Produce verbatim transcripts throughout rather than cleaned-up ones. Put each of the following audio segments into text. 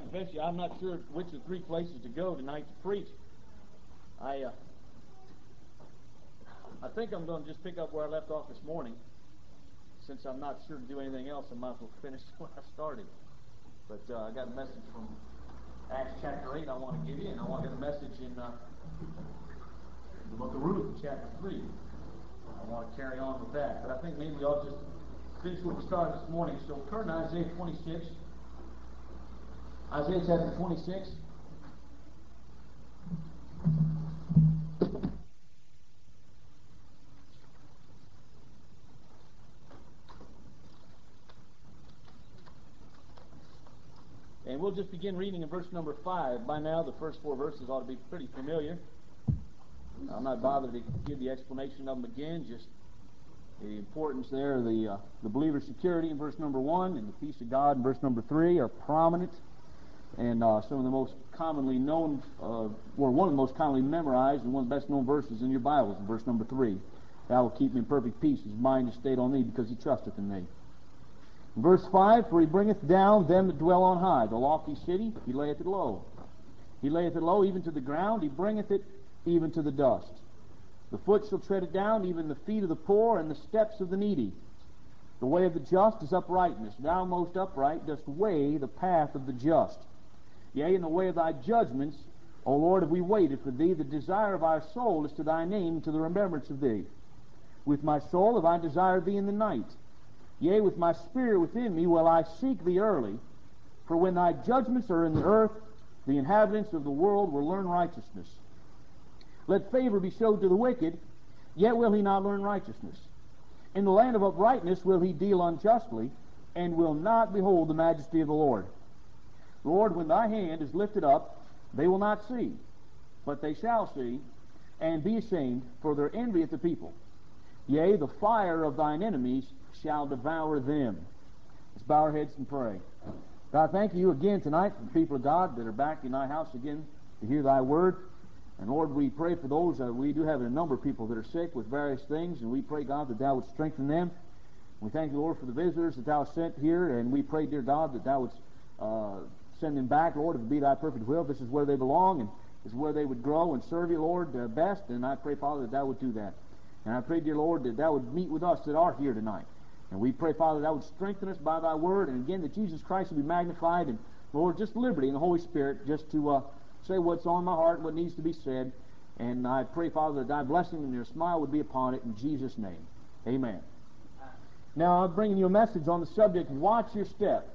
Eventually, I'm not sure which of the three places to go tonight to preach. I uh, I think I'm going to just pick up where I left off this morning. Since I'm not sure to do anything else, I might as well finish where I started. But uh, I got a message from Acts chapter eight I want to give you, and I want to get a message in uh, the book of Ruth, chapter three. I want to carry on with that. But I think maybe we ought to just finish what we started this morning. So turn to Isaiah twenty-six. Isaiah chapter twenty-six. And we'll just begin reading in verse number five. By now, the first four verses ought to be pretty familiar. I'm not bothered to give the explanation of them again, just the importance there, the uh, the believer's security in verse number one, and the peace of God in verse number three are prominent. And uh, some of the most commonly known, uh, or one of the most commonly memorized, and one of the best known verses in your Bibles, in verse number three. Thou wilt keep me in perfect peace, his mind is stayed on thee, because he trusteth in thee. In verse five, for he bringeth down them that dwell on high, the lofty city, he layeth it low. He layeth it low even to the ground, he bringeth it even to the dust. The foot shall tread it down, even the feet of the poor, and the steps of the needy. The way of the just is uprightness. Thou most upright dost weigh the path of the just. Yea, in the way of thy judgments, O Lord, have we waited for thee. The desire of our soul is to thy name, and to the remembrance of thee. With my soul have I desired thee in the night. Yea, with my spirit within me will I seek thee early. For when thy judgments are in the earth, the inhabitants of the world will learn righteousness. Let favor be showed to the wicked, yet will he not learn righteousness. In the land of uprightness will he deal unjustly, and will not behold the majesty of the Lord. Lord, when thy hand is lifted up, they will not see, but they shall see, and be ashamed, for their envy at the people. Yea, the fire of thine enemies shall devour them. Let's bow our heads and pray. God, thank you again tonight for the people of God that are back in thy house again to hear thy word. And Lord, we pray for those, uh, we do have a number of people that are sick with various things, and we pray, God, that thou would strengthen them. We thank you, Lord, for the visitors that thou hast sent here, and we pray, dear God, that thou wouldst uh, send them back, Lord, if it be thy perfect will. This is where they belong, and this is where they would grow and serve you, Lord, uh, best, and I pray, Father, that thou would do that. And I pray, dear Lord, that thou would meet with us that are here tonight. And we pray, Father, that thou would strengthen us by thy word, and again, that Jesus Christ would be magnified, and, Lord, just liberty in the Holy Spirit, just to uh, say what's on my heart, what needs to be said. And I pray, Father, that thy blessing and your smile would be upon it in Jesus' name. Amen. Now, I'm bringing you a message on the subject, watch your step.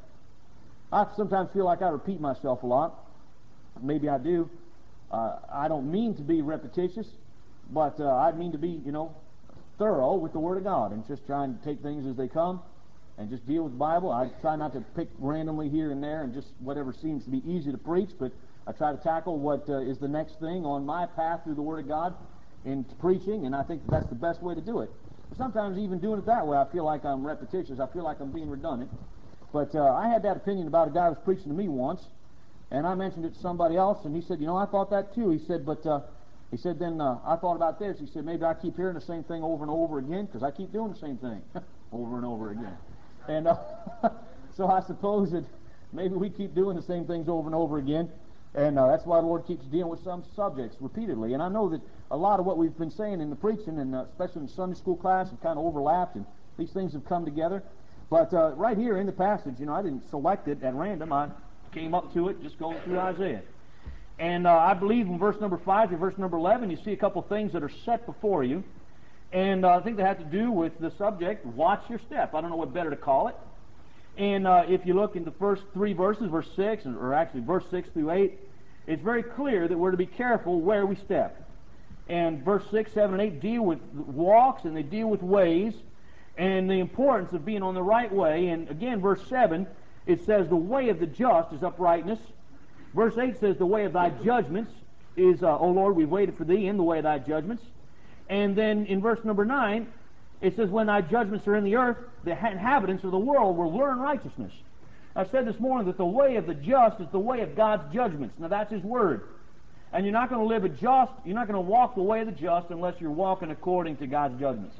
I sometimes feel like I repeat myself a lot. Maybe I do. Uh, I don't mean to be repetitious, but uh, I mean to be, you know, thorough with the Word of God and just trying to take things as they come and just deal with the Bible. I try not to pick randomly here and there and just whatever seems to be easy to preach, but I try to tackle what uh, is the next thing on my path through the Word of God in preaching, and I think that's the best way to do it. But sometimes even doing it that way, I feel like I'm repetitious. I feel like I'm being redundant. But uh, I had that opinion about a guy who was preaching to me once, and I mentioned it to somebody else, and he said, you know, I thought that too. He said, but uh, he said, then uh, I thought about this. He said, maybe I keep hearing the same thing over and over again because I keep doing the same thing over and over again. And uh, so I suppose that maybe we keep doing the same things over and over again, and uh, that's why the Lord keeps dealing with some subjects repeatedly. And I know that a lot of what we've been saying in the preaching, and uh, especially in Sunday school class, have kind of overlapped, and these things have come together. But uh, right here in the passage, you know, I didn't select it at random. I came up to it just going through Isaiah. And uh, I believe in verse number five to verse number eleven, you see a couple things that are set before you. And uh, I think they have to do with the subject, watch your step. I don't know what better to call it. And uh, if you look in the first three verses, verse six, or actually verse six through eight, it's very clear that we're to be careful where we step. And verse six, seven, and eight deal with walks, and they deal with ways, and the importance of being on the right way. And again, verse seven, it says, the way of the just is uprightness. Verse eight says, the way of thy judgments is, uh, O Lord, we've waited for thee in the way of thy judgments. And then in verse number nine, it says, when thy judgments are in the earth, the inhabitants of the world will learn righteousness. I said this morning that the way of the just is the way of God's judgments. Now that's his word. And you're not going to live a just, you're not going to walk the way of the just unless you're walking according to God's judgments.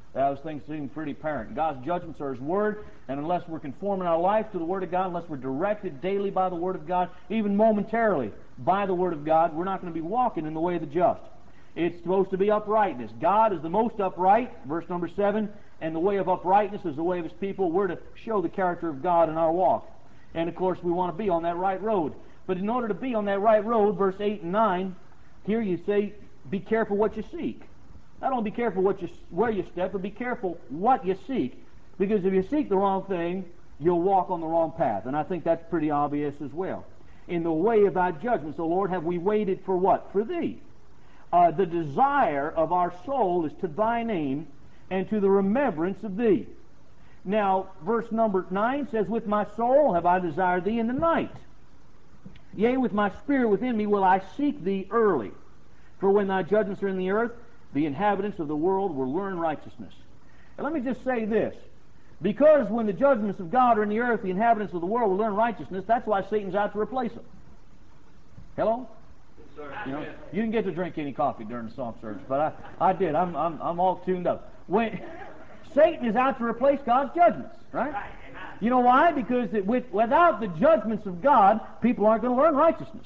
Those things seem pretty apparent. God's judgments are His Word, and unless we're conforming our life to the Word of God, unless we're directed daily by the Word of God, even momentarily by the Word of God, we're not going to be walking in the way of the just. It's supposed to be uprightness. God is the most upright, verse number seven, and the way of uprightness is the way of His people. We're to show the character of God in our walk. And of course, we want to be on that right road. But in order to be on that right road, verse eight and nine, here you say, be careful what you seek. Not only be careful what you, where you step, but be careful what you seek. Because if you seek the wrong thing, you'll walk on the wrong path. And I think that's pretty obvious as well. In the way of thy judgments, O Lord, have we waited for what? For thee. Uh, the desire of our soul is to thy name and to the remembrance of thee. Now, verse number nine says, with my soul have I desired thee in the night. Yea, with my spirit within me will I seek thee early. For when thy judgments are in the earth, the inhabitants of the world will learn righteousness. And let me just say this. Because when the judgments of God are in the earth, the inhabitants of the world will learn righteousness, that's why Satan's out to replace them. Hello? You know, you didn't get to drink any coffee during the psalm service, but I, I did. I'm, I'm, I'm all tuned up. When Satan is out to replace God's judgments, right? You know why? Because it, with, without the judgments of God, people aren't going to learn righteousness.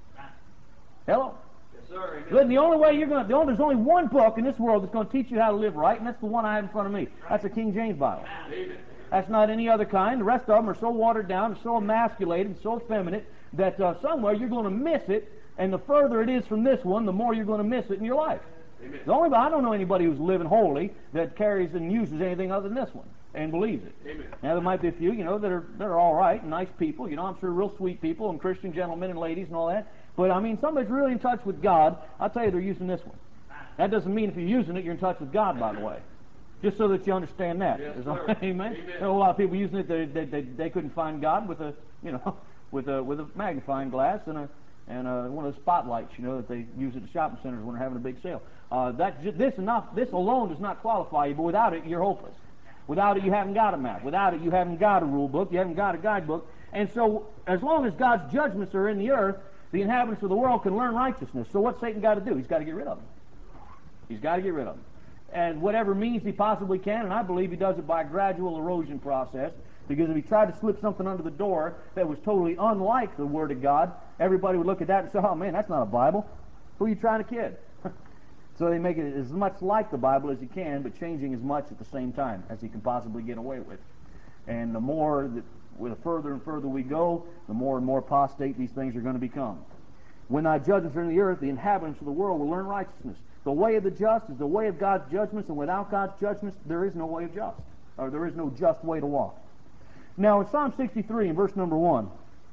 Hello? Yes, sir. Listen, the only way you're going to, the only, there's only one book in this world that's going to teach you how to live right, and that's the one I have in front of me. That's the King James Bible. Amen. That's not any other kind. The rest of them are so watered down, so emasculated, so effeminate, that uh, somewhere you're going to miss it. And the further it is from this one, the more you're going to miss it in your life. Amen. The only I don't know anybody who's living holy that carries and uses anything other than this one and believes it. Amen. Now there might be a few, you know, that are that are all right, and nice people. You know, I'm sure real sweet people and Christian gentlemen and ladies and all that. But I mean, somebody's really in touch with God. I'll tell you, they're using this one. That doesn't mean if you're using it, you're in touch with God. By the way, just so that you understand that. Yes, There's sir. Amen. Amen. There are a lot of people using it. They, they they they couldn't find God with a you know with a with a magnifying glass and a. And uh, one of the spotlights, you know, that they use at the shopping centers when they're having a big sale. Uh, that this enough. This alone does not qualify you, but without it, you're hopeless. Without it, you haven't got a map. Without it, you haven't got a rule book. You haven't got a guidebook. And so, as long as God's judgments are in the earth, the inhabitants of the world can learn righteousness. So, what's Satan got to do? He's got to get rid of them. He's got to get rid of them. And whatever means he possibly can, and I believe he does it by a gradual erosion process. Because if he tried to slip something under the door that was totally unlike the Word of God, everybody would look at that and say, oh man, that's not a Bible. Who are you trying to kid? So they make it as much like the Bible as he can, but changing as much at the same time as he can possibly get away with. And the more, that, the further and further we go, the more and more apostate these things are going to become. When thy judgments are in the earth, the inhabitants of the world will learn righteousness. The way of the just is the way of God's judgments, and without God's judgments, there is no way of just, or there is no just way to walk. Now, in Psalm sixty-three, in verse number one,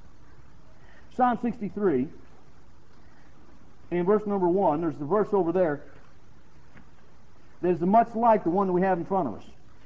Psalm sixty-three, in verse number one, there's the verse over there that is much like the one that we have in front of us.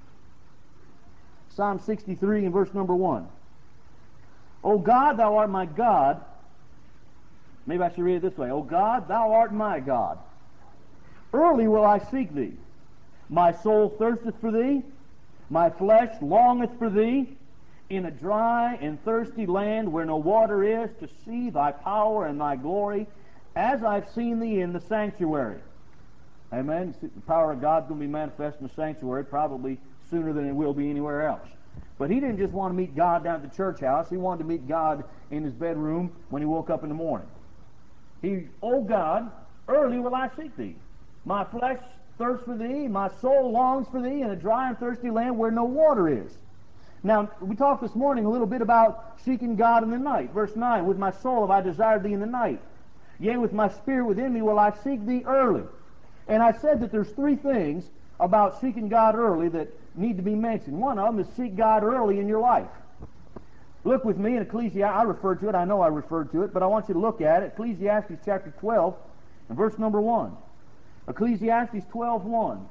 Psalm sixty-three, in verse number one. O God, thou art my God. Maybe I should read it this way. O God, thou art my God. Early will I seek thee. My soul thirsteth for thee. My flesh longeth for thee. In a dry and thirsty land where no water is, to see thy power and thy glory, as I've seen thee in the sanctuary. Amen. The power of God's going to be manifest in the sanctuary probably sooner than it will be anywhere else. But he didn't just want to meet God down at the church house. He wanted to meet God in his bedroom when he woke up in the morning. He, O God, early will I seek thee. My flesh thirsts for thee. My soul longs for thee in a dry and thirsty land where no water is. Now, we talked this morning a little bit about seeking God in the night. Verse nine, with my soul have I desired thee in the night. Yea, with my spirit within me will I seek thee early. And I said that there's three things about seeking God early that need to be mentioned. One of them is seek God early in your life. Look with me in Ecclesiastes. I referred to it. I know I referred to it, but I want you to look at it. Ecclesiastes chapter twelve and verse number one. Ecclesiastes twelve one.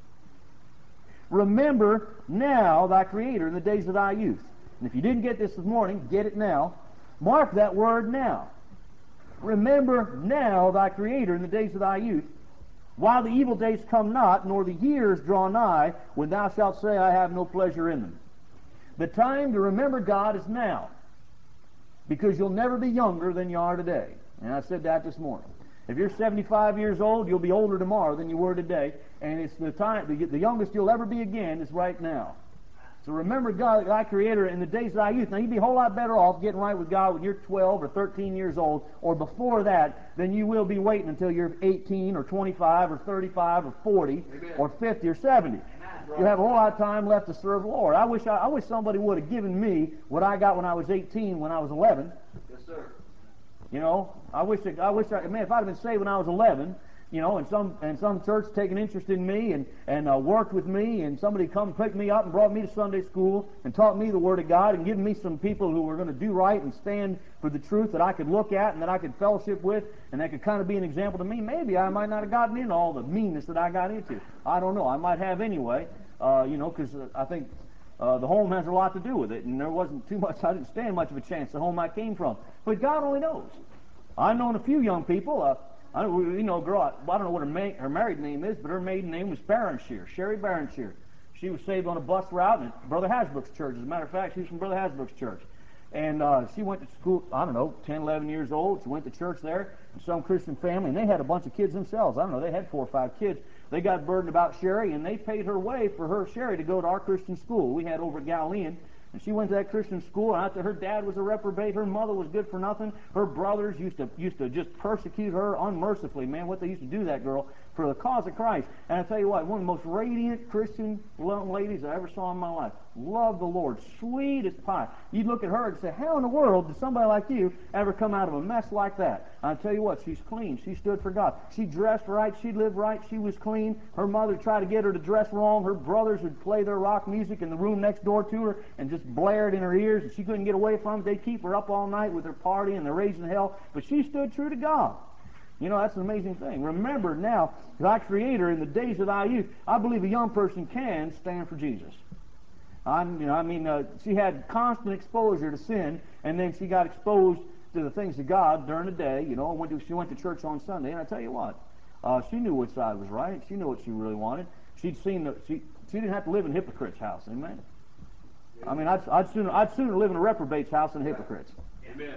Remember now thy Creator in the days of thy youth. And if you didn't get this this morning, get it now. Mark that word now. Remember now thy Creator in the days of thy youth, while the evil days come not, nor the years draw nigh, when thou shalt say, I have no pleasure in them. The time to remember God is now, because you'll never be younger than you are today. And I said that this morning. If you're seventy-five years old, you'll be older tomorrow than you were today. And it's the time, the, the youngest you'll ever be again is right now. So remember God, thy Creator, in the days of thy youth. Now, you'd be a whole lot better off getting right with God when you're twelve or thirteen years old, or before that, than you will be waiting until you're eighteen or twenty-five or thirty-five or forty Amen. Or fifty or seventy. Amen. You have a whole lot of time left to serve the Lord. I wish I, I wish somebody would have given me what I got when I was eighteen, when I was eleven. Yes, sir. You know, I wish I, I wish I, man, if I'd have been saved when I was eleven, you know, and some and some church taken interest in me and and uh, worked with me, and somebody come pick me up and brought me to Sunday school and taught me the Word of God and given me some people who were going to do right and stand for the truth that I could look at and that I could fellowship with and that could kind of be an example to me, maybe I might not have gotten into all the meanness that I got into. I don't know. I might have anyway, uh, you know, because uh, I think uh, the home has a lot to do with it, and there wasn't too much. I didn't stand much of a chance the home I came from. But God only knows. I've known a few young people. Uh, I don't, you know, a girl, I, I don't know what her, ma her married name is, but her maiden name was Baronshear, Sherry Baronshear. She was saved on a bus route at Brother Hasbrook's church. As a matter of fact, she was from Brother Hasbrook's church. And uh, she went to school, I don't know, ten, eleven years old. She went to church there in some Christian family, and they had a bunch of kids themselves. I don't know, they had four or five kids. They got burdened about Sherry, and they paid her way for her, Sherry, to go to our Christian school we had over at Galilean. And she went to that Christian school, and after her dad was a reprobate, her mother was good for nothing. Her brothers used to used to just persecute her unmercifully, man, what they used to do to that girl for the cause of Christ. And I tell you what, one of the most radiant Christian young ladies I ever saw in my life. Loved the Lord, sweet as pie. You'd look at her and say, how in the world did somebody like you ever come out of a mess like that? I tell you what, she's clean. She stood for God. She dressed right. She lived right. She was clean. Her mother tried to get her to dress wrong. Her brothers would play their rock music in the room next door to her and just blared in her ears, and she couldn't get away from it. They'd keep her up all night with their party and their raising hell, but she stood true to God. You know, that's an amazing thing. Remember now, thy Creator in the days of thy youth. I believe a young person can stand for Jesus. I, you know, I mean, uh, she had constant exposure to sin, and then she got exposed to the things of God during the day. You know, went to, she went to church on Sunday, and I tell you what, uh, she knew which side was right. She knew what she really wanted. She'd seen the, she she didn't have to live in a hypocrite's house. Amen. I mean, I'd I'd sooner I'd sooner live in a reprobate's house than a hypocrite's. Amen.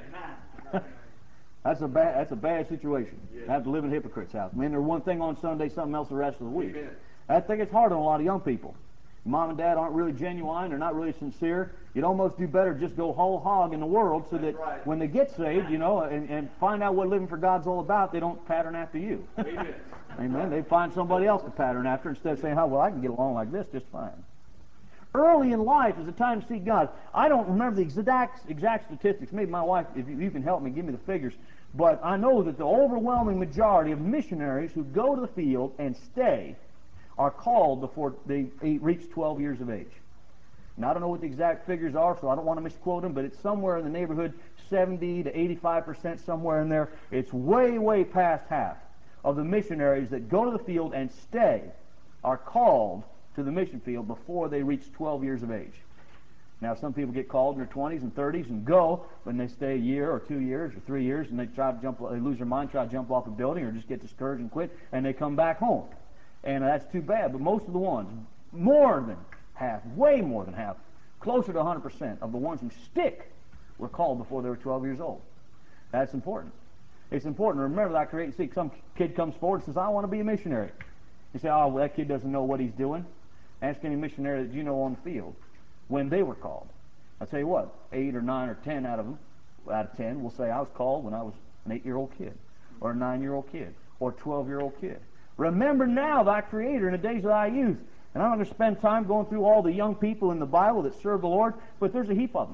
That's a bad that's a bad situation. Yes. Have to live in a hypocrite's house. Man, they're one thing on Sunday, something else the rest of the week. Amen. I think it's hard on a lot of young people. Mom and dad aren't really genuine, they're not really sincere. You'd almost do better just go whole hog in the world so That's that right. when they get saved, you know, and, and find out what living for God's all about, they don't pattern after you. Amen. Amen. They find somebody else to pattern after instead of saying, oh, well, I can get along like this just fine. Early in life is a time to seek God. I don't remember the exact, exact statistics. Maybe my wife, if you, you can help me, give me the figures. But I know that the overwhelming majority of missionaries who go to the field and stay are called before they reach twelve years of age. Now, I don't know what the exact figures are, so I don't want to misquote them, but it's somewhere in the neighborhood seventy to eighty-five percent, somewhere in there. It's way, way past half of the missionaries that go to the field and stay are called to the mission field before they reach twelve years of age. Now, some people get called in their twenties and thirties and go, but they stay a year or two years or three years, and they try to jump, they lose their mind, try to jump off a building, or just get discouraged and quit, and they come back home. And that's too bad. But most of the ones, more than half, way more than half, closer to one hundred percent of the ones who stick were called before they were twelve years old. That's important. It's important to remember that. Create. See, some kid comes forward and says, I want to be a missionary. You say, oh, well, that kid doesn't know what he's doing. Ask any missionary that you know on the field when they were called. I'll tell you what, eight or nine or ten out of them, out of ten, will say, I was called when I was an eight-year-old kid, or a nine-year-old kid, or a twelve-year-old kid. Remember now thy Creator in the days of thy youth. And I'm not going to spend time going through all the young people in the Bible that serve the Lord, but there's a heap of them.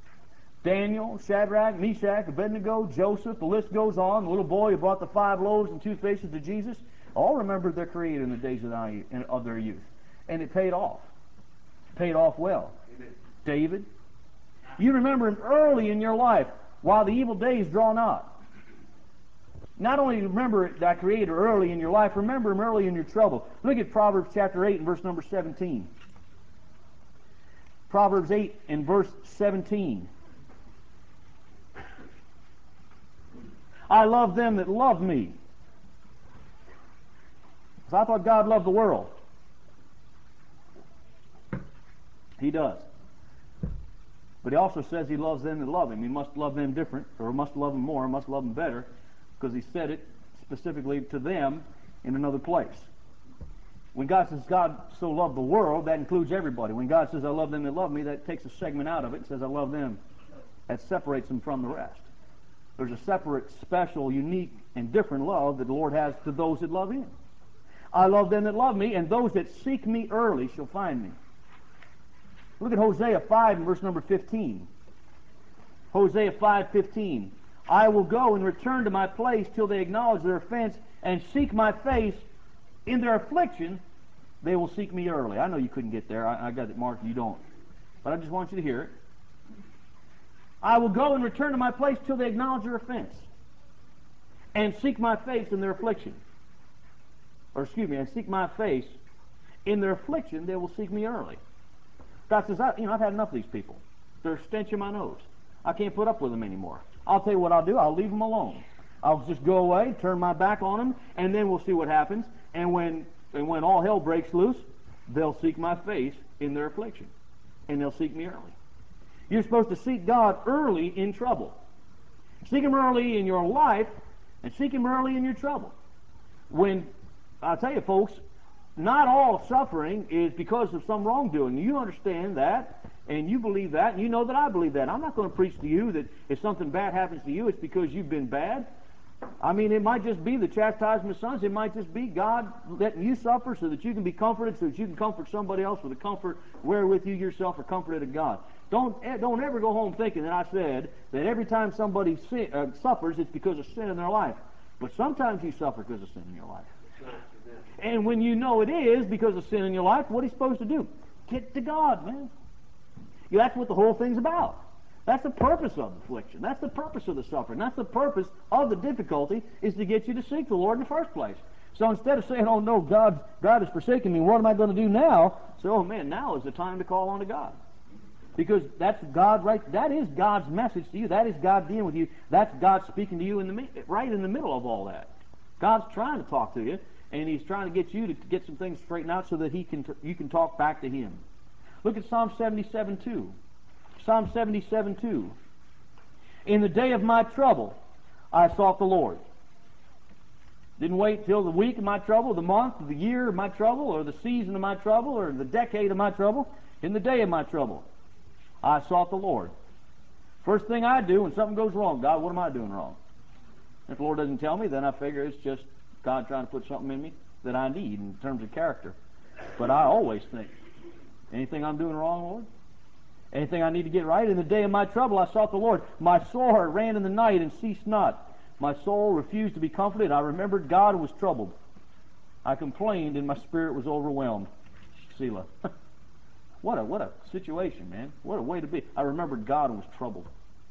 Daniel, Shadrach, Meshach, Abednego, Joseph, the list goes on. The little boy who brought the five loaves and two fishes to Jesus, all remembered their Creator in the days of, thy, of their youth. And it paid off. It paid off well. Amen. David, you remember him early in your life while the evil days draw not. Not only remember thy Creator early in your life, remember him early in your trouble. Look at Proverbs chapter eight and verse number seventeen. Proverbs eight and verse seventeen. I love them that love me. So I thought God loved the world. He does. But he also says he loves them that love him. He must love them different, or must love them more, must love them better, because he said it specifically to them in another place. When God says God so loved the world, that includes everybody. When God says I love them that love me, that takes a segment out of it and says I love them. That separates them from the rest. There's a separate, special, unique, and different love that the Lord has to those that love Him. I love them that love me, and those that seek me early shall find me. Look at Hosea five and verse number fifteen. Hosea five fifteen. I will go and return to my place till they acknowledge their offense and seek my face. In their affliction, they will seek me early. I know you couldn't get there. I, I got it marked. You don't. But I just want you to hear it. I will go and return to my place till they acknowledge their offense and seek my face in their affliction. Or excuse me, and seek my face in their affliction, they will seek me early. God says, I, you know, I've had enough of these people. They're a stench in my nose. I can't put up with them anymore. I'll tell you what I'll do. I'll leave them alone. I'll just go away, turn my back on them, and then we'll see what happens. And when and when all hell breaks loose, they'll seek my face in their affliction, and they'll seek me early. You're supposed to seek God early in trouble. Seek Him early in your life, and seek Him early in your trouble. When, I'll tell you folks, not all suffering is because of some wrongdoing. You understand that, and you believe that, and you know that I believe that. I'm not going to preach to you that if something bad happens to you, it's because you've been bad. I mean, it might just be the chastisement of sons. It might just be God letting you suffer so that you can be comforted, so that you can comfort somebody else with the comfort wherewith you yourself are comforted of God. Don't, don't ever go home thinking that I said that every time somebody sin, uh, suffers, it's because of sin in their life. But sometimes you suffer because of sin in your life. And when you know it is because of sin in your life, what are you supposed to do? Get to God, man. Yeah, that's what the whole thing's about. That's the purpose of the affliction. That's the purpose of the suffering. That's the purpose of the difficulty, is to get you to seek the Lord in the first place. So instead of saying, oh no, God, God has forsaken me, what am I going to do now? So, oh man, now is the time to call on to God. Because that's God right, that is God's message to you. That is God dealing with you. That's God speaking to you in the right in the middle of all that. God's trying to talk to you, and He's trying to get you to get some things straightened out so that He can you can talk back to Him. Look at Psalm seventy-seven two. Psalm seventy-seven two. In the day of my trouble, I sought the Lord. Didn't wait till the week of my trouble, the month, the year of my trouble, or the season of my trouble, or the decade of my trouble. In the day of my trouble, I sought the Lord. First thing I do when something goes wrong, God, what am I doing wrong? If the Lord doesn't tell me, then I figure it's just God trying to put something in me that I need in terms of character. But I always think, anything I'm doing wrong, Lord? Anything I need to get right? In the day of my trouble, I sought the Lord. My sword ran in the night and ceased not. My soul refused to be comforted. I remembered God and was troubled. I complained and my spirit was overwhelmed. Selah. What a what a situation, man. What a way to be. I remembered God and was troubled.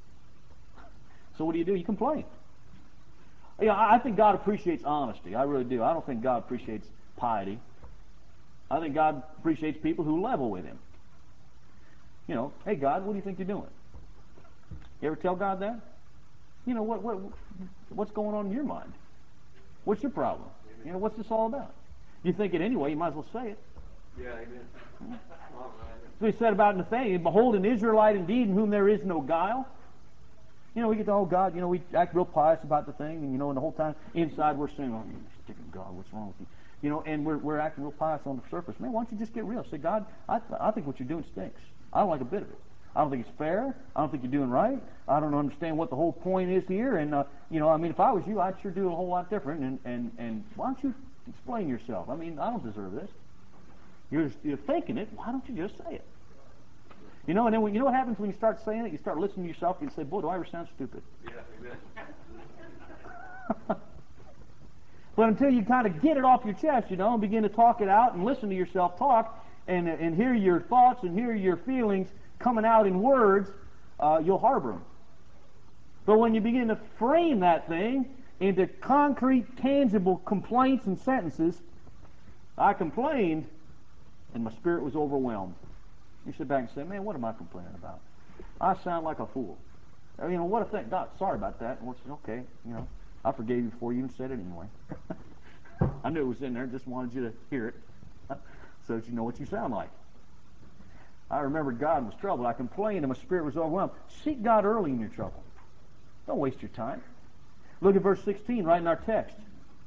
So what do you do? You complain. Yeah, I think God appreciates honesty. I really do. I don't think God appreciates piety. I think God appreciates people who level with Him. You know, hey God, what do you think you're doing? You ever tell God that? You know, what what what's going on in your mind? What's your problem? You know, what's this all about? You think it anyway, you might as well say it. Yeah, amen. So He said about Nathaniel, behold, an Israelite indeed in whom there is no guile. You know, we get to, oh God, you know, we act real pious about the thing, and you know, and the whole time inside we're saying, oh, you're sticking God, what's wrong with you? You know, and we're we're acting real pious on the surface. Man, why don't you just get real? Say, God, I I think what you're doing stinks. I don't like a bit of it. I don't think it's fair. I don't think you're doing right. I don't understand what the whole point is here. And uh, you know, I mean, if I was you, I'd sure do a whole lot different. And and and why don't you explain yourself? I mean, I don't deserve this. You're you're thinking it. Why don't you just say it? You know, and then when, you know what happens when you start saying it? You start listening to yourself and you say, boy, do I ever sound stupid. Yeah, amen. But until you kind of get it off your chest, you know, and begin to talk it out and listen to yourself talk and, and hear your thoughts and hear your feelings coming out in words, uh, you'll harbor them. But when you begin to frame that thing into concrete, tangible complaints and sentences, I complained and my spirit was overwhelmed. You sit back and say, man, what am I complaining about? I sound like a fool. You know, what a thing. God, sorry about that. And Lord says, okay, you know, I forgave you before you even said it anyway. I knew it was in there, just wanted you to hear it so that you know what you sound like. I remembered God was troubled. I complained and my spirit was overwhelmed. Seek God early in your trouble. Don't waste your time. Look at verse sixteen right in our text.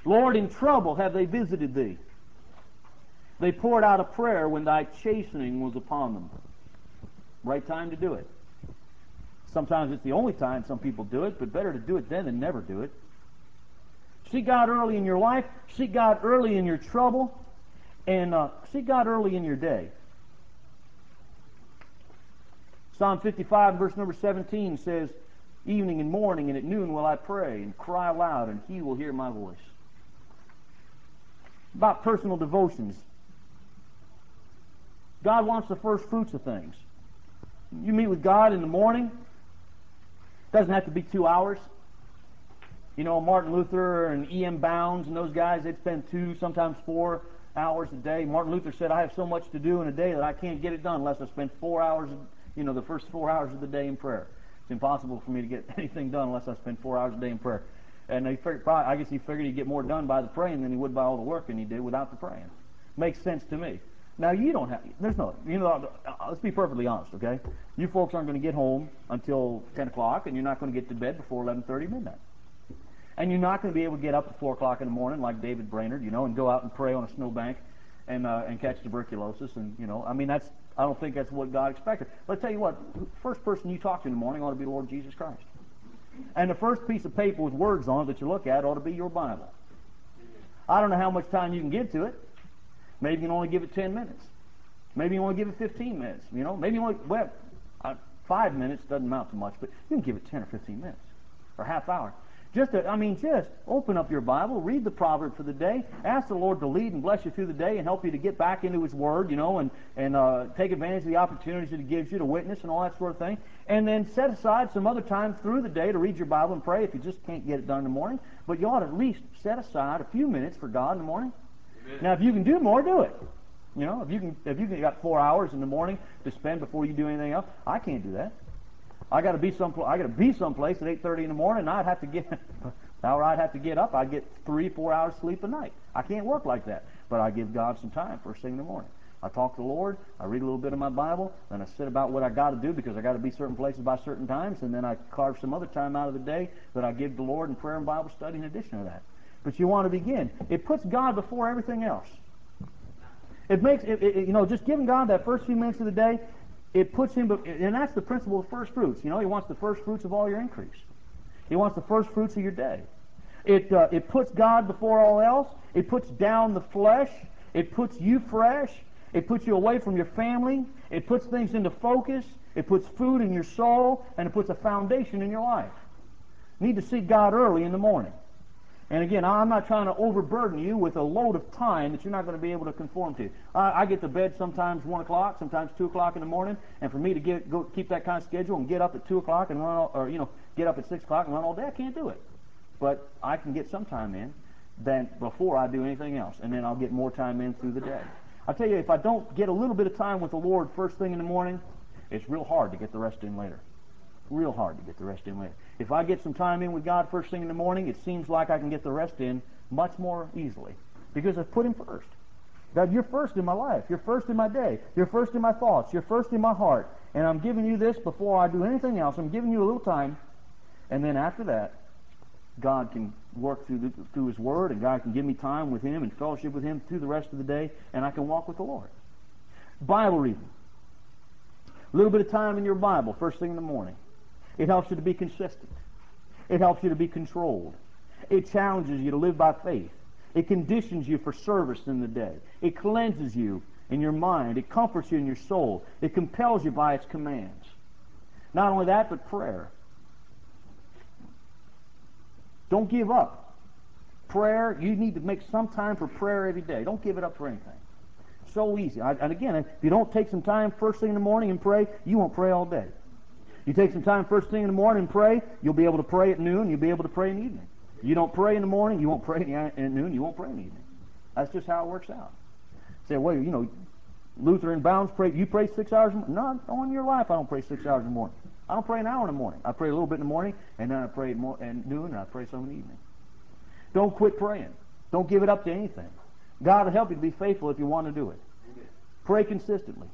Lord, in trouble have they visited thee. They poured out a prayer when thy chastening was upon them. Right time to do it. Sometimes it's the only time some people do it, but better to do it then than never do it. Seek God early in your life. Seek God early in your trouble. And uh, seek God early in your day. Psalm fifty-five, verse number seventeen says, evening and morning and at noon will I pray and cry aloud, and he will hear my voice. About personal devotions. God wants the first fruits of things. You meet with God in the morning. Doesn't have to be two hours. You know, Martin Luther and E M Bounds and those guys, they'd spend two, sometimes four hours a day. Martin Luther said, I have so much to do in a day that I can't get it done unless I spend four hours, you know, the first four hours of the day in prayer. It's impossible for me to get anything done unless I spend four hours a day in prayer. And he figured, probably, I guess he figured he'd get more done by the praying than he would by all the working he did without the praying. Makes sense to me. Now, you don't have, there's no, you know, let's be perfectly honest, okay? You folks aren't going to get home until ten o'clock, and you're not going to get to bed before eleven thirty, midnight. And you're not going to be able to get up at four o'clock in the morning like David Brainerd, you know, and go out and pray on a snowbank and uh, and catch tuberculosis. And, you know, I mean, that's, I don't think that's what God expected. But I tell you what, the first person you talk to in the morning ought to be the Lord Jesus Christ. And the first piece of paper with words on it that you look at ought to be your Bible. I don't know how much time you can give to it. Maybe you can only give it ten minutes. Maybe you only give it fifteen minutes. You know, maybe you only, well, uh, five minutes doesn't amount to much, but you can give it ten or fifteen minutes or half hour. Just, to, I mean, just open up your Bible, read the proverb for the day, ask the Lord to lead and bless you through the day and help you to get back into His Word, you know, and, and uh, take advantage of the opportunities that He gives you to witness and all that sort of thing. And then set aside some other time through the day to read your Bible and pray if you just can't get it done in the morning. But you ought to at least set aside a few minutes for God in the morning. Amen. Now, if you can do more, do it. You know, if you can, if you can, got four hours in the morning to spend before you do anything else, I can't do that. I got to be some. I got to be someplace at eight thirty in the morning. And I'd have to get. Now I'd have to get up. I'd get three, four hours sleep a night. I can't work like that. But I give God some time first thing in the morning. I talk to the Lord. I read a little bit of my Bible. Then I sit about what I got to do because I got to be certain places by certain times. And then I carve some other time out of the day that I give the Lord in prayer and Bible study in addition to that. But you want to begin. It puts God before everything else. It makes it, it, you know, just giving God that first few minutes of the day. It puts him, and that's the principle of first fruits. You know, He wants the first fruits of all your increase. He wants the first fruits of your day. It uh, it puts God before all else. It puts down the flesh. It puts you fresh. It puts you away from your family. It puts things into focus. It puts food in your soul, and it puts a foundation in your life. You need to seek God early in the morning. And again, I'm not trying to overburden you with a load of time that you're not going to be able to conform to. I, I get to bed sometimes one o'clock, sometimes two o'clock in the morning, and for me to get go keep that kind of schedule and get up at two o'clock and run, all, or you know, get up at six o'clock and run all day, I can't do it. But I can get some time in than before I do anything else, and then I'll get more time in through the day. I tell you, if I don't get a little bit of time with the Lord first thing in the morning, it's real hard to get the rest in later. Real hard to get the rest in later. If I get some time in with God first thing in the morning, it seems like I can get the rest in much more easily because I've put Him first. God, you're first in my life. You're first in my day. You're first in my thoughts. You're first in my heart. And I'm giving you this before I do anything else. I'm giving you a little time. And then after that, God can work through, the, through His Word, and God can give me time with Him and fellowship with Him through the rest of the day, and I can walk with the Lord. Bible reading. A little bit of time in your Bible first thing in the morning. It helps you to be consistent. It helps you to be controlled. It challenges you to live by faith. It conditions you for service in the day. It cleanses you in your mind. It comforts you in your soul. It compels you by its commands. Not only that, but prayer. Don't give up. Prayer, you need to make some time for prayer every day. Don't give it up for anything. So easy. I, and again, if you don't take some time first thing in the morning and pray, you won't pray all day. You take some time first thing in the morning and pray, you'll be able to pray at noon, you'll be able to pray in the evening. You don't pray in the morning, you won't pray in the, at noon, you won't pray in the evening. That's just how it works out. Say, well, you know, Luther and Bounds pray, you pray six hours? No, all in your life I don't pray six hours in the morning. I don't pray an hour in the morning. I pray a little bit in the morning, and then I pray at noon, and I pray some in the evening. Don't quit praying. Don't give it up to anything. God will help you to be faithful if you want to do it. Pray consistently.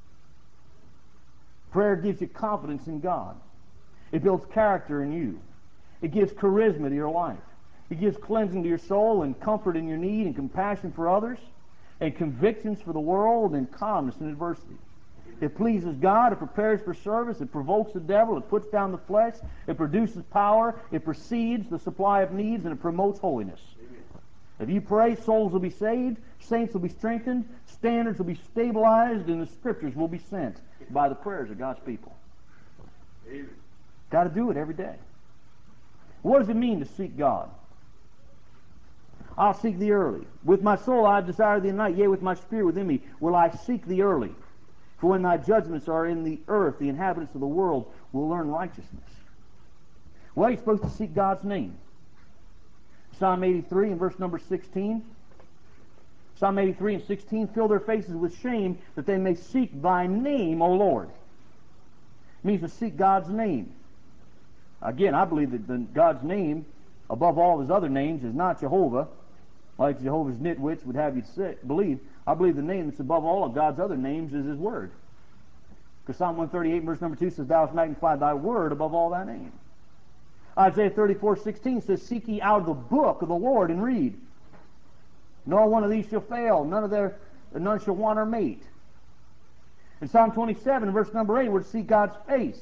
Prayer gives you confidence in God. It builds character in you. It gives charisma to your life. He gives cleansing to your soul and comfort in your need and compassion for others and convictions for the world and calmness in adversity. It pleases God. It prepares for service. It provokes the devil. It puts down the flesh. It produces power. It precedes the supply of needs, and it promotes holiness. Amen. If you pray, souls will be saved, saints will be strengthened, standards will be stabilized, and the Scriptures will be sent by the prayers of God's people. Amen. Got to do it every day. What does it mean to seek God? I'll seek thee early. With my soul I desire thee at night, yea, with my spirit within me will I seek thee early. For when thy judgments are in the earth, the inhabitants of the world will learn righteousness. Well, you're supposed to seek God's name. Psalm eighty-three and verse number sixteen. Psalm eighty-three and sixteen, fill their faces with shame that they may seek thy name, O Lord. It means to seek God's name. Again, I believe that the, God's name, above all his other names, is not Jehovah, like Jehovah's nitwits would have you say, believe. I believe the name that's above all of God's other names is his word. Because Psalm one thirty-eight verse number two says, thou hast magnified thy word above all thy name. Isaiah thirty-four sixteen says, seek ye out of the book of the Lord and read. No one of these shall fail, none of their none shall want our mate. In Psalm twenty-seven verse number eight, we're to seek God's face.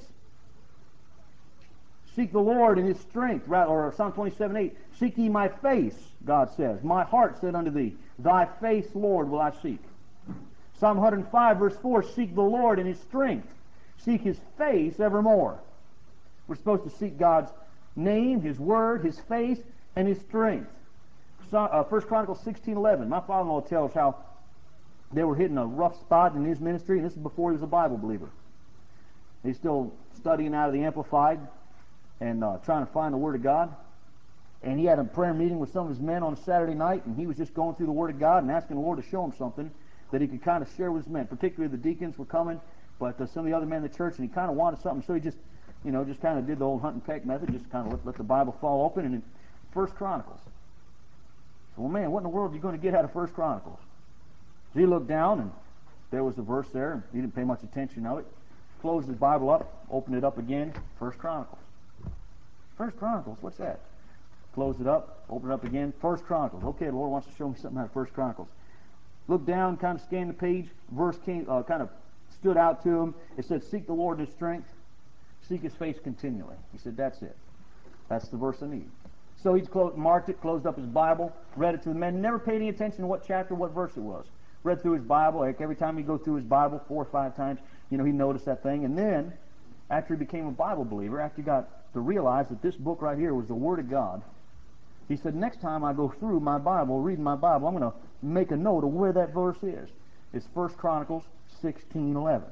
Seek the Lord in his strength, or Psalm twenty-seven eight, seek ye my face, God says. My heart said unto thee, thy face, Lord, will I seek. Psalm one oh five verse four, seek the Lord in his strength. Seek his face evermore. We're supposed to seek God's name, his word, his face, and his strength. So, uh, First Chronicles sixteen eleven, my father-in-law tells how they were hitting a rough spot in his ministry, and this is before he was a Bible believer. He's still studying out of the Amplified and uh, trying to find the Word of God. And he had a prayer meeting with some of his men on a Saturday night, and he was just going through the Word of God and asking the Lord to show him something that he could kind of share with his men. Particularly the deacons were coming, but uh, some of the other men in the church, and he kind of wanted something, so he just, you know, just kind of did the old hunt and peck method, just kind of let, let the Bible fall open. And in First Chronicles, so, well, man, what in the world are you going to get out of First Chronicles? So he looked down, and there was a verse there, and he didn't pay much attention to it. Closed his Bible up, opened it up again, First Chronicles. First Chronicles, what's that? Close it up, open it up again, First Chronicles. Okay, the Lord wants to show me something out of First Chronicles. Looked down, kind of scanned the page, verse came, uh, kind of stood out to him. It said, seek the Lord in his strength, seek his face continually. He said, that's it. That's the verse I need. So he closed, marked it, closed up his Bible, read it to the men, never paid any attention to what chapter, what verse it was. Read through his Bible, like every time he'd go through his Bible four or five times, you know, he noticed that thing. And then, after he became a Bible believer, after he got to realize that this book right here was the Word of God, he said, next time I go through my Bible, reading my Bible, I'm going to make a note of where that verse is. It's First Chronicles sixteen eleven.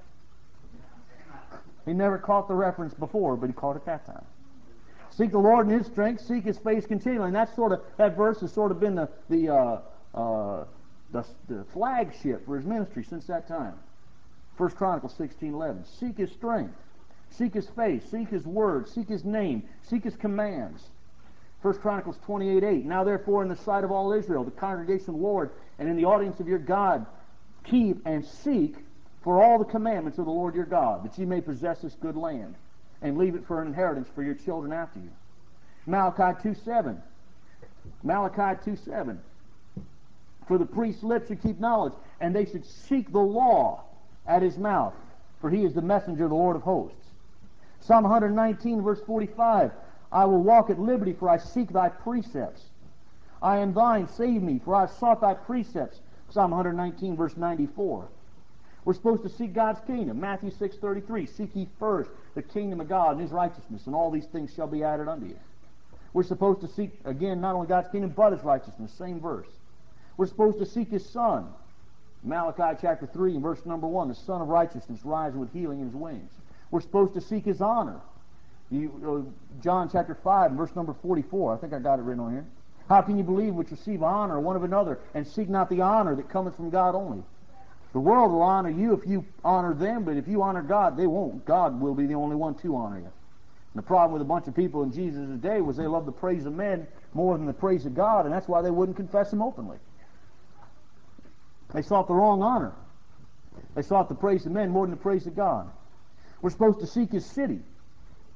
He never caught the reference before, but he caught it that time. Seek the Lord in his strength, seek his face continually. And that's sort of, that verse has sort of been the, the, uh, uh, the, the flagship for his ministry since that time. First Chronicles sixteen eleven. Seek his strength. Seek his face, seek his word, seek his name, seek his commands. First Chronicles twenty-eight eight. Now therefore in the sight of all Israel, the congregation of the Lord, and in the audience of your God, keep and seek for all the commandments of the Lord your God, that ye may possess this good land, and leave it for an inheritance for your children after you. Malachi two seven. Malachi two seven. For the priest's lips should keep knowledge, and they should seek the law at his mouth, for he is the messenger of the Lord of hosts. Psalm one nineteen, verse forty-five, I will walk at liberty, for I seek thy precepts. I am thine, save me, for I have sought thy precepts. Psalm one nineteen, verse ninety-four. We're supposed to seek God's kingdom. Matthew six thirty-three, seek ye first the kingdom of God and his righteousness, and all these things shall be added unto you. We're supposed to seek, again, not only God's kingdom, but his righteousness. Same verse. We're supposed to seek his Son. Malachi chapter three, verse number one, the Son of righteousness rising with healing in his wings. We're supposed to seek his honor. You, uh, John chapter five, verse number forty-four. I think I got it written on here. How can you believe which receive honor one of another, and seek not the honor that cometh from God only? The world will honor you if you honor them, but if you honor God, they won't. God will be the only one to honor you. And the problem with a bunch of people in Jesus' day was they loved the praise of men more than the praise of God, and that's why they wouldn't confess him openly. They sought the wrong honor. They sought the praise of men more than the praise of God. We're supposed to seek his city.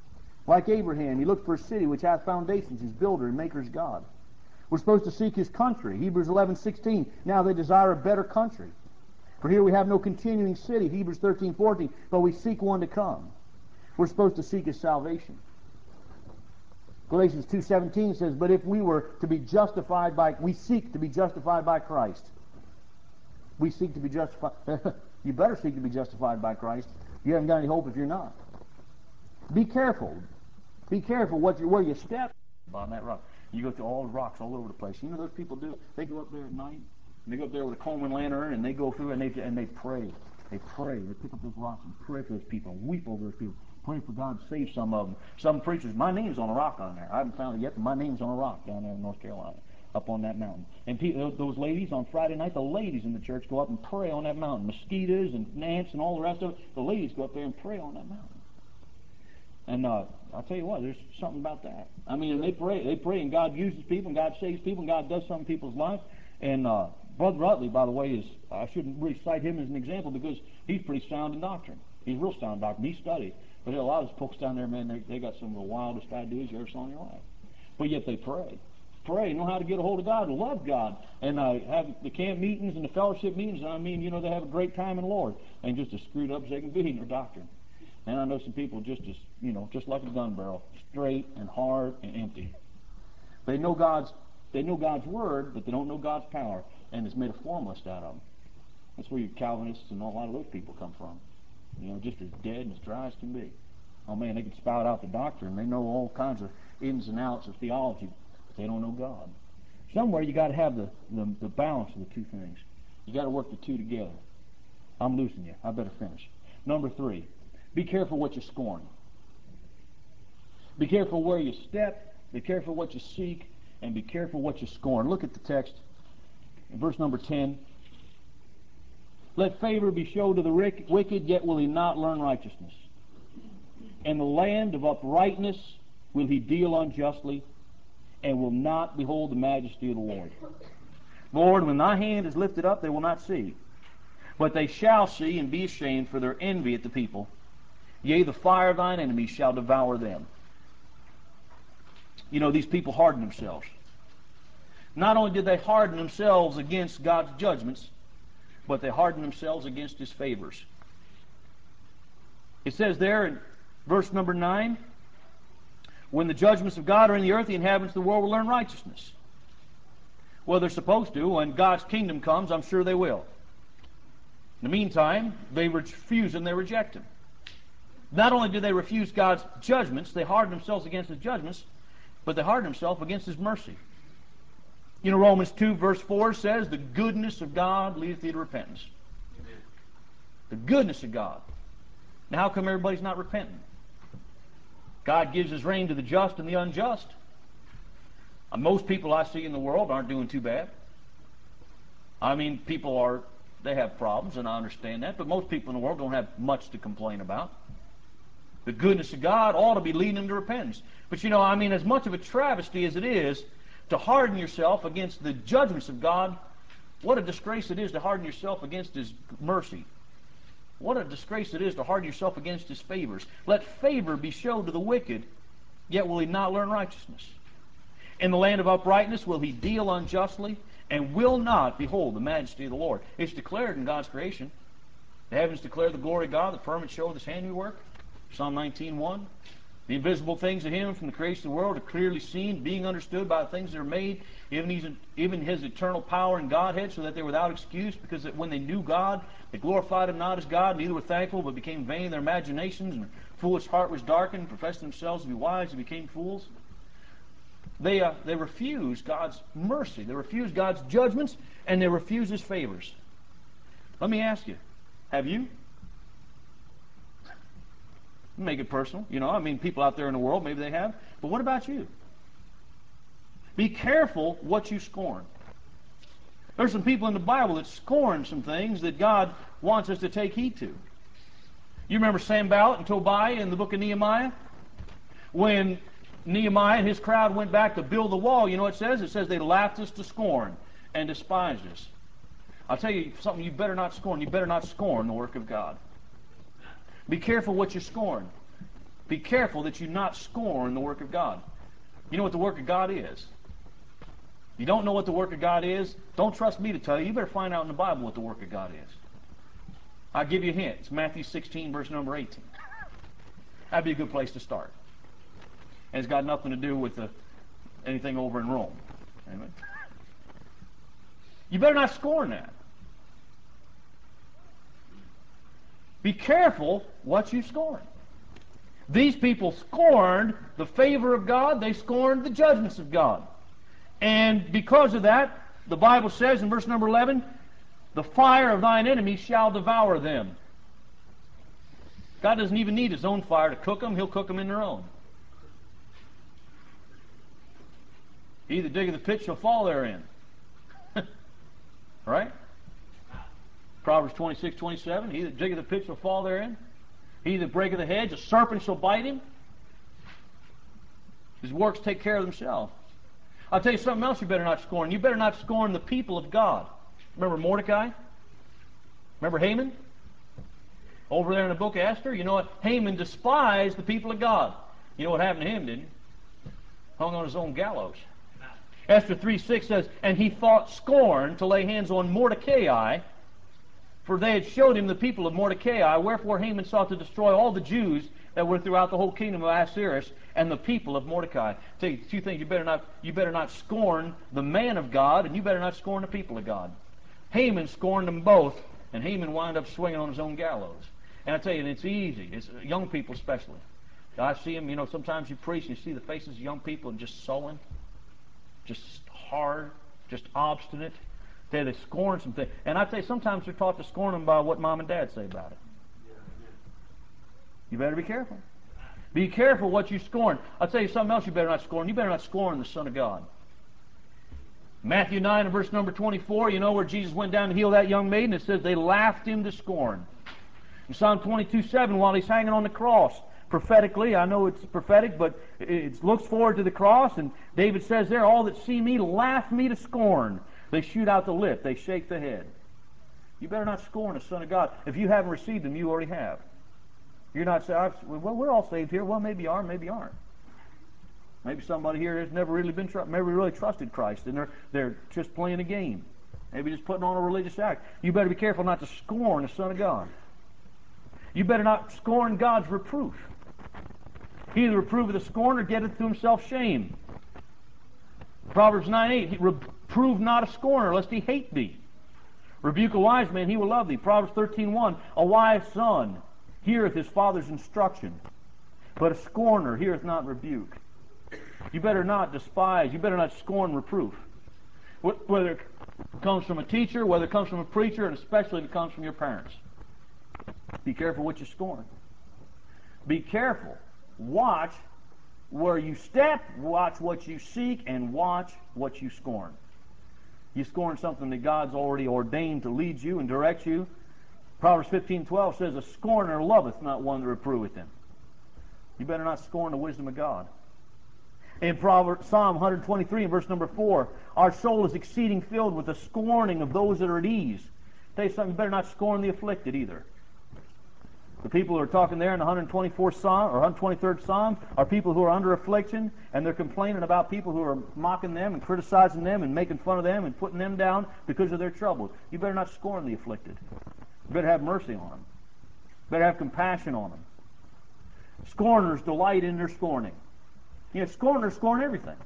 Like Abraham, he looked for a city which hath foundations, his builder and maker's God. We're supposed to seek his country. Hebrews eleven sixteen. Now they desire a better country. For here we have no continuing city. Hebrews thirteen fourteen. But we seek one to come. We're supposed to seek his salvation. Galatians two seventeen says, but if we were to be justified by, we seek to be justified by Christ. We seek to be justified. You better seek to be justified by Christ. You haven't got any hope if you're not. Be careful. Be careful what you, where you step on that rock. You go through all the rocks all over the place. You know those people do? They go up there at night, and they go up there with a Coleman lantern, and they go through and they and they pray. They pray. They pick up those rocks and pray for those people, and weep over those people. Pray for God to save some of them. Some preachers, my name's on a rock on there. I haven't found it yet, but my name's on a rock down there in North Carolina, up on that mountain. And people, those ladies on Friday night, the ladies in the church go up and pray on that mountain. Mosquitoes and ants and all the rest of it, the ladies go up there and pray on that mountain. And uh, I'll tell you what, there's something about that. I mean, they pray, they pray, and God uses people, and God saves people, and God does something in people's lives. And uh, Brother Rutley, by the way, is I shouldn't really cite him as an example because he's pretty sound in doctrine. He's real sound in doctrine. He studied. But a lot of those folks down there, man, they, they got some of the wildest ideas you ever saw in your life. But yet they pray. Pray, know how to get a hold of God, love God, and uh, have the camp meetings and the fellowship meetings. I mean, you know, they have a great time in the Lord, and just as screwed up as they can be in their doctrine. And I know some people just as, you know, just like a gun barrel, straight and hard and empty. They know God's, they know God's word, but they don't know God's power, and it's made a formalist out of them. That's where your Calvinists and a lot of those people come from. You know, just as dead and as dry as can be. Oh man, they can spout out the doctrine. They know all kinds of ins and outs of theology, but they don't know God. Somewhere you got to have the, the, the balance of the two things. You got to work the two together. I'm losing you. I better finish. Number three. Be careful what you scorn. Be careful where you step. Be careful what you seek. And be careful what you scorn. Look at the text in verse number ten. Let favor be showed to the wicked, yet will he not learn righteousness. In the land of uprightness will he deal unjustly, and will not behold the majesty of the Lord. Lord, when thy hand is lifted up, they will not see. But they shall see and be ashamed for their envy at the people. Yea, the fire of thine enemies shall devour them. You know, these people harden themselves. Not only did they harden themselves against God's judgments, but they harden themselves against his favors. It says there in verse number nine, when the judgments of God are in the earth, the inhabitants of the world will learn righteousness. Well, they're supposed to. When God's kingdom comes, I'm sure they will. In the meantime, they refuse and they reject him. Not only do they refuse God's judgments, they harden themselves against his judgments, but they harden themselves against his mercy. You know, Romans two verse four says, the goodness of God leadeth thee to repentance. Amen. The goodness of God. Now, how come everybody's not repenting? God gives his rain to the just and the unjust. Uh, most people I see in the world aren't doing too bad. I mean, people are, they have problems, and I understand that, but most people in the world don't have much to complain about. The goodness of God ought to be leading them to repentance. But you know, I mean, as much of a travesty as it is to harden yourself against the judgments of God, what a disgrace it is to harden yourself against his mercy. What a disgrace it is to harden yourself against his favors. Let favor be showed to the wicked, yet will he not learn righteousness. In the land of uprightness will he deal unjustly, and will not behold the majesty of the Lord. It's declared in God's creation. The heavens declare the glory of God, the firmament showeth his handiwork. Psalm nineteen one. The invisible things of him from the creation of the world are clearly seen, being understood by the things that are made, even his, even his eternal power and Godhead, so that they were without excuse, because that when they knew God, they glorified him not as God, neither were thankful, but became vain in their imaginations, and their foolish heart was darkened, professed themselves to be wise, and became fools. They, uh, they refuse God's mercy. They refuse God's judgments, and they refuse his favors. Let me ask you, have you? Make it personal. You know, I mean, people out there in the world, maybe they have. But what about you? Be careful what you scorn. There's some people in the Bible that scorn some things that God wants us to take heed to. You remember Sanballat and Tobiah in the book of Nehemiah? When Nehemiah and his crowd went back to build the wall, you know what it says? It says they laughed us to scorn and despised us. I'll tell you something you better not scorn. You better not scorn the work of God. Be careful what you scorn. Be careful that you not scorn the work of God. You know what the work of God is? You don't know what the work of God is? Don't trust me to tell you. You better find out in the Bible what the work of God is. I'll give you a hint. It's Matthew sixteen, verse number eighteen. That'd be a good place to start. And it's got nothing to do with the, anything over in Rome. Amen. You better not scorn that. Be careful what you scorn. These people scorned the favor of God. They scorned the judgments of God. And because of that, the Bible says in verse number eleven, the fire of thine enemies shall devour them. God doesn't even need His own fire to cook them. He'll cook them in their own. He that diggeth the pit shall fall therein. Right? Proverbs twenty-six, twenty-seven, he that diggeth the pit shall fall therein. He that breaketh the hedge, a serpent shall bite him. His works take care of themselves. I'll tell you something else you better not scorn. You better not scorn the people of God. Remember Mordecai? Remember Haman? Over there in the book of Esther, you know what? Haman despised the people of God. You know what happened to him, didn't he? Hung on his own gallows. Esther three six says, and he thought scorn to lay hands on Mordecai, for they had showed him the people of Mordecai, wherefore Haman sought to destroy all the Jews that were throughout the whole kingdom of Ahasuerus and the people of Mordecai. Tell you two things, you better not you better not scorn the man of God, and you better not scorn the people of God. Haman scorned them both, and Haman wound up swinging on his own gallows. And I tell you, it's easy. It's young people especially. I see them, you know, sometimes you preach and you see the faces of young people just sullen, just hard, just obstinate. They, they scorn some things. And I tell you, sometimes they're taught to scorn them by what mom and dad say about it. You better be careful. Be careful what you scorn. I'll tell you something else you better not scorn. You better not scorn the Son of God. Matthew nine and verse number twenty-four, you know where Jesus went down to heal that young maiden? It says they laughed him to scorn. In Psalm twenty-two seven, while he's hanging on the cross, prophetically, I know it's prophetic, but it looks forward to the cross, and David says there, all that see me laugh me to scorn. They shoot out the lip, they shake the head. You better not scorn the Son of God. If you haven't received Him, you already have. You're not saying, well, we're all saved here. Well, maybe you are, maybe you aren't. Maybe somebody here has never really been, never really trusted Christ, and they're they're just playing a game. Maybe just putting on a religious act. You better be careful not to scorn the Son of God. You better not scorn God's reproof. He that reproveth the scorner getteth to himself shame. Proverbs nine eight, reprove not a scorner, lest he hate thee. Rebuke a wise man, he will love thee. Proverbs thirteen one, a wise son heareth his father's instruction, but a scorner heareth not rebuke. You better not despise, you better not scorn reproof. Whether it comes from a teacher, whether it comes from a preacher, and especially if it comes from your parents. Be careful what you scorn. Be careful. Watch where you step, watch what you seek, and watch what you scorn. You scorn something that God's already ordained to lead you and direct you. Proverbs fifteen twelve says, a scorner loveth not one that reproveth him. You better not scorn the wisdom of God. In Proverbs, Psalm one twenty-three, in verse number four, our soul is exceeding filled with the scorning of those that are at ease. Tell you something, you better not scorn the afflicted either. The people who are talking there in the one twenty-fourth Psalm or one twenty-third Psalm are people who are under affliction, and they're complaining about people who are mocking them and criticizing them and making fun of them and putting them down because of their trouble. You better not scorn the afflicted. You better have mercy on them. You better have compassion on them. Scorners delight in their scorning. You know, scorners scorn everything.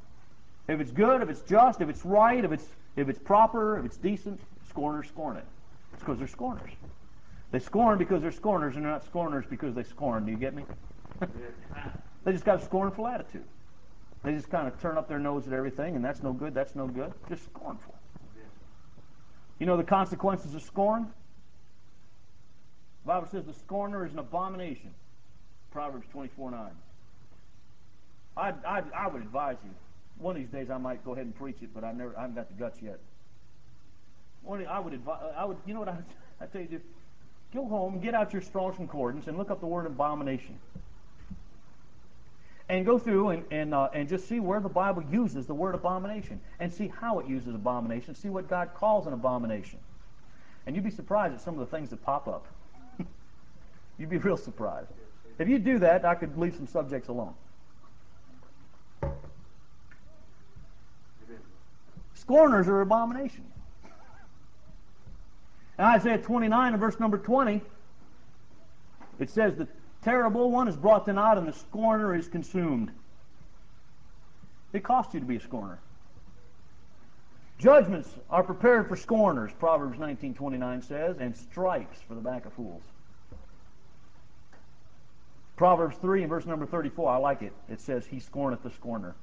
If it's good, if it's just, if it's right, if it's if it's proper, if it's decent, scorners scorn it. It's because they're scorners. They scorn because they're scorners, and they're not scorners because they scorn. Do you get me? They just got a scornful attitude. They just kind of turn up their nose at everything, and that's no good, that's no good. Just scornful. You know the consequences of scorn? The Bible says the scorner is an abomination. Proverbs twenty-four nine. I, I, I would advise you. One of these days I might go ahead and preach it, but I never I haven't got the guts yet. One, I would advise. I would. You know what I? I tell you, do? Go home, get out your Strong's Concordance, and look up the word abomination. And go through and and, uh, and just see where the Bible uses the word abomination, and see how it uses abomination. See what God calls an abomination. And you'd be surprised at some of the things that pop up. You'd be real surprised. If you do that, I could leave some subjects alone. Scorners are abomination. In Isaiah twenty-nine and verse number twenty, it says, the terrible one is brought to naught and the scorner is consumed. It costs you to be a scorner. Judgments are prepared for scorners, Proverbs nineteen twenty-nine says, and stripes for the back of fools. Proverbs three and verse number thirty-four, I like it. It says, he scorneth the scorner.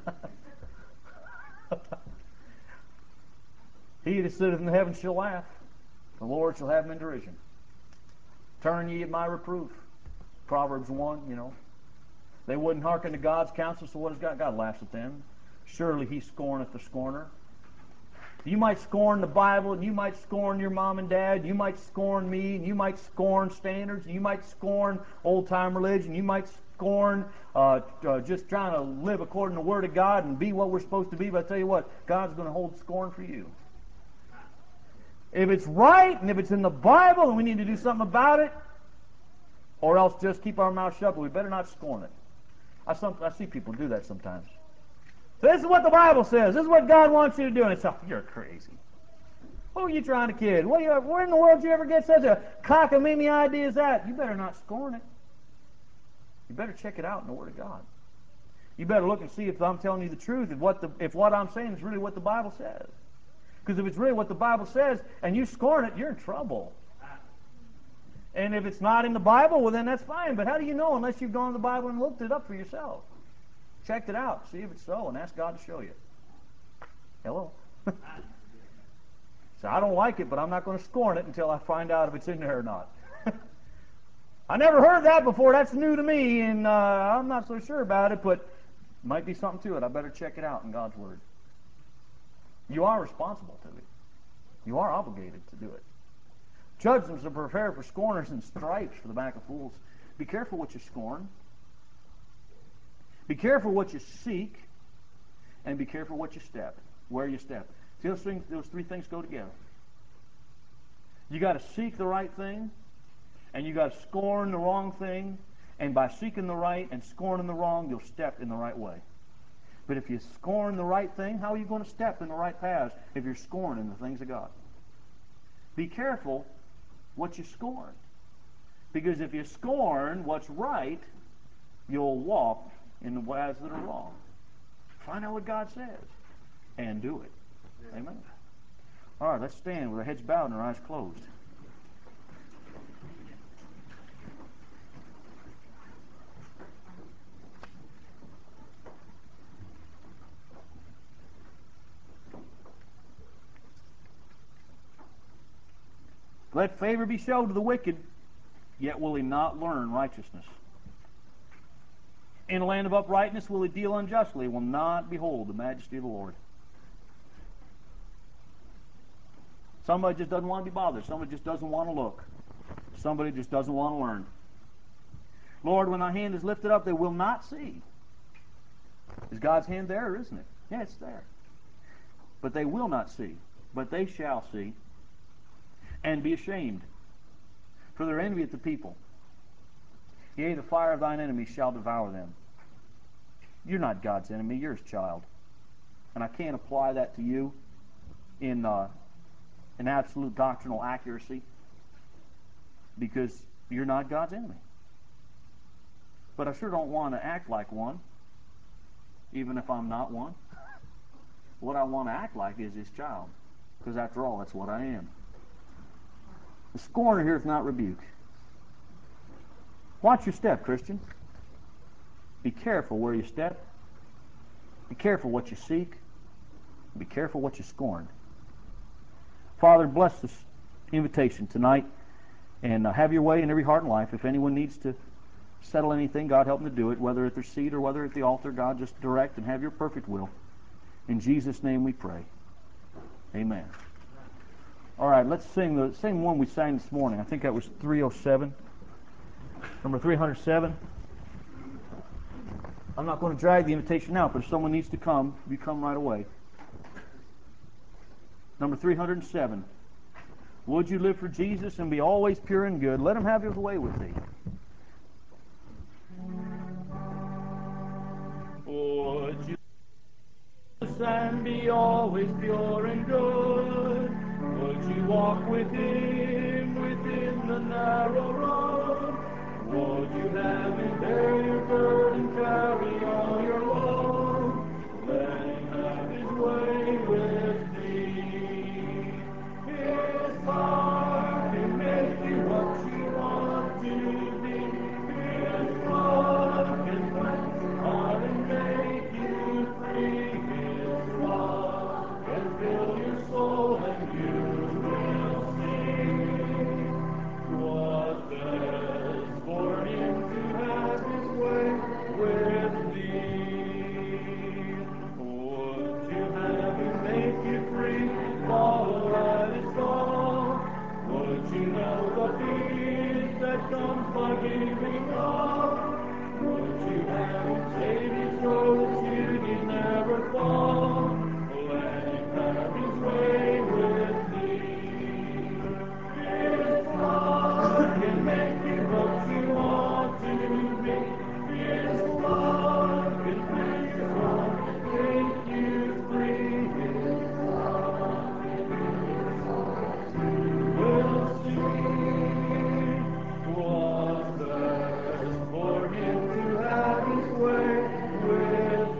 He that sitteth in the heavens shall laugh. The Lord shall have him in derision. Turn ye at my reproof. Proverbs one, you know. They wouldn't hearken to God's counsel, so what has God? God laughs at them. Surely he scorneth the scorner. You might scorn the Bible, and you might scorn your mom and dad, you might scorn me, and you might scorn standards, and you might scorn old-time religion, you might scorn uh, uh, just trying to live according to the Word of God and be what we're supposed to be, but I tell you what, God's going to hold scorn for you. If it's right, and if it's in the Bible, and we need to do something about it, or else just keep our mouth shut, but we better not scorn it. I, some, I see people do that sometimes. This is what the Bible says. This is what God wants you to do. And it's, oh, you're crazy. Who are you trying to kid? What you, where in the world did you ever get such a cockamamie idea as that? You better not scorn it. You better check it out in the Word of God. You better look and see if I'm telling you the truth, if what, the, if what I'm saying is really what the Bible says. Because if it's really what the Bible says and you scorn it, you're in trouble. And if it's not in the Bible, well then that's fine. But how do you know unless you've gone to the Bible and looked it up for yourself? Checked it out, see if it's so, and ask God to show you. Hello? So I don't like it, but I'm not going to scorn it until I find out if it's in there or not. I never heard that before. That's new to me, and uh, I'm not so sure about it, but might be something to it. I better check it out in God's Word. You are responsible to it. You are obligated to do it. Judgments are prepared for scorners and stripes for the back of fools. Be careful what you scorn. Be careful what you seek. And be careful what you step, where you step. See, those, things, those three things go together. You got to seek the right thing, and you got to scorn the wrong thing, and by seeking the right and scorning the wrong, you'll step in the right way. But if you scorn the right thing, how are you going to step in the right paths if you're scorning the things of God? Be careful what you scorn. Because if you scorn what's right, you'll walk in the ways that are wrong. Find out what God says and do it. Amen. All right, let's stand with our heads bowed and our eyes closed. Let favor be showed to the wicked, yet will he not learn righteousness. In a land of uprightness will he deal unjustly, will not behold the majesty of the Lord. Somebody just doesn't want to be bothered. Somebody just doesn't want to look. Somebody just doesn't want to learn. Lord, when thy hand is lifted up, they will not see. Is God's hand there, or isn't it? Yeah, it's there. But they will not see. But they shall see and be ashamed, for their envy at the people. Yea, the fire of thine enemies shall devour them. You're not God's enemy, you're his child. And I can't apply that to you in uh, an absolute doctrinal accuracy, because you're not God's enemy. But I sure don't want to act like one, even if I'm not one. What I want to act like is his child, because after all, that's what I am. The scorner here is not rebuke. Watch your step, Christian. Be careful where you step. Be careful what you seek. Be careful what you scorn. Father, bless this invitation tonight, and uh, have your way in every heart and life. If anyone needs to settle anything, God help them to do it, whether at their seat or whether at the altar. God, just direct and have your perfect will. In Jesus' name we pray. Amen. All right, let's sing the same one we sang this morning. I think that was three oh seven. Number three hundred seven. I'm not going to drag the invitation out, but if someone needs to come, you come right away. Number three hundred seven. Would you live for Jesus and be always pure and good? Let him have his way with thee. and be always pure and good? Would you walk with Him within the narrow road? Would you have Him bear your burden, carry all your load? Let Him have His way with thee. His heart can make you what you want to be. His blood can cleanse heart and make you free. His love can fill your soul and you will sing. Was best for Him to have His way with thee. Would you have Him make you free, follow at His call? Would you know the peace that comes by giving up? Would you have Him save you so that you need never fall? Let Him have His way with thee. His blood can make you what you want to be. His blood can cleanse your heart and make you free. His love can make your soul will sing. Was best for Him to have His way with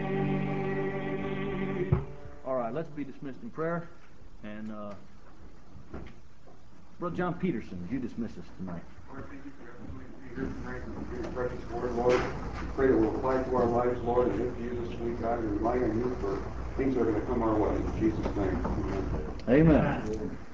thee. All right, let's be dismissed in prayer. And uh, Brother John Peterson, would you dismiss us tonight? Lord, thank you for your Jesus tonight and for your precious word, Lord. We pray that we'll apply to our lives, Lord, and lift you this week, God, and rely on you for things that are going to come our way. In Jesus' name, amen. Amen.